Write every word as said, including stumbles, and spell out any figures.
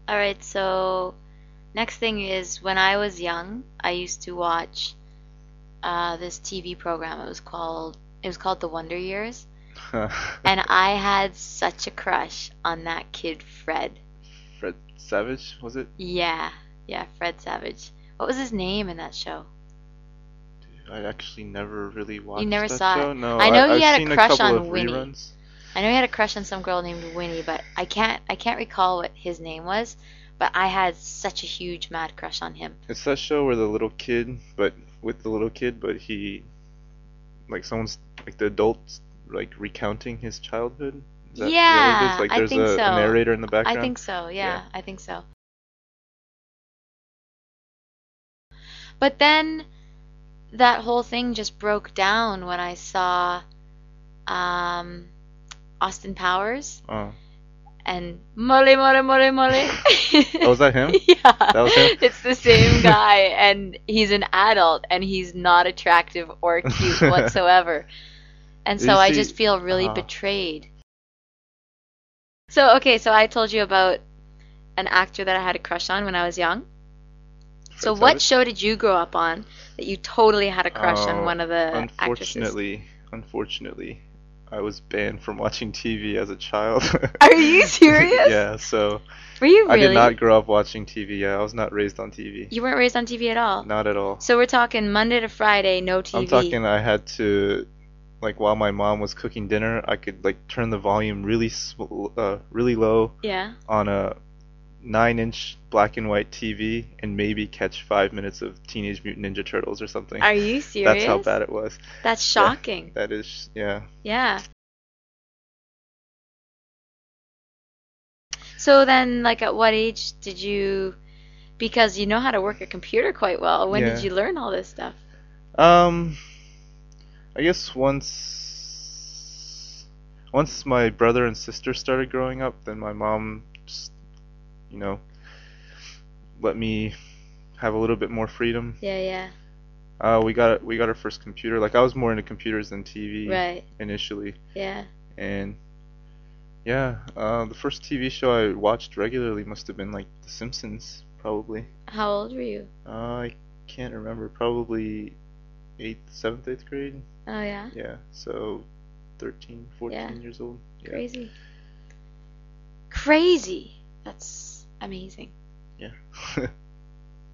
All right, so next thing is when I was young, I used to watch uh, this T V program. It was called it was called The Wonder Years, and I had such a crush on that kid Fred. Fred Savage, was it? Yeah, yeah, Fred Savage. What was his name in that show? I actually never really You watched never that saw it. show. No, I know I, he I've had a seen a crush couple on of Winnie. reruns. I know he had a crush on some girl named Winnie, but I can't I can't recall what his name was. But I had such a huge mad crush on him. It's that show where the little kid, but with the little kid, but he, like someone's, like the adult's, like recounting his childhood. Is that, is that what it is? Yeah, Like I there's think a, a so. narrator in the I background? think so. Yeah. Yeah, I think so. But then that whole thing just broke down when I saw um, Austin Powers Oh. and Mole Mole Mole Mole. Oh, was that him? Yeah, That was him? it's the same guy, and he's an adult, and he's not attractive or cute whatsoever. And Did so you I see? just feel really Uh, betrayed. So, okay, so I told you about an actor that I had a crush on when I was young. So Fred what Savage? show did you grow up on that you totally had a crush on Oh, one of the actresses? unfortunately, unfortunately, I was banned from watching T V as a child. Are you serious? Yeah, so Were you I did really? not grow up watching T V. Yeah, I was not raised on T V. You weren't raised on T V at all? Not at all. So we're talking Monday to Friday, no T V. I'm talking I had to, like while my mom was cooking dinner, I could like turn the volume really sm- uh, really low Yeah. on a nine inch black and white T V and maybe catch five minutes of Teenage Mutant Ninja Turtles or something. Are you serious? That's how bad it was. That's Yeah, shocking. that is, yeah. Yeah. So then, like, at what age did you, because you know how to work a computer quite well, when did Yeah. you learn all this stuff? Um, I guess once once my brother and sister started growing up, then my mom just, you know, let me have a little bit more freedom. Yeah, yeah. Uh, we got we got our first computer. Like I was more into computers than T V Right. initially, Yeah. and yeah, uh, the first T V show I watched regularly must have been like The Simpsons, probably. How old were you? Uh, I can't remember. Probably eighth, seventh, eighth grade. Oh, yeah. Yeah, so thirteen, fourteen Yeah. years old. Yeah. Crazy. Crazy. That's amazing. Yeah.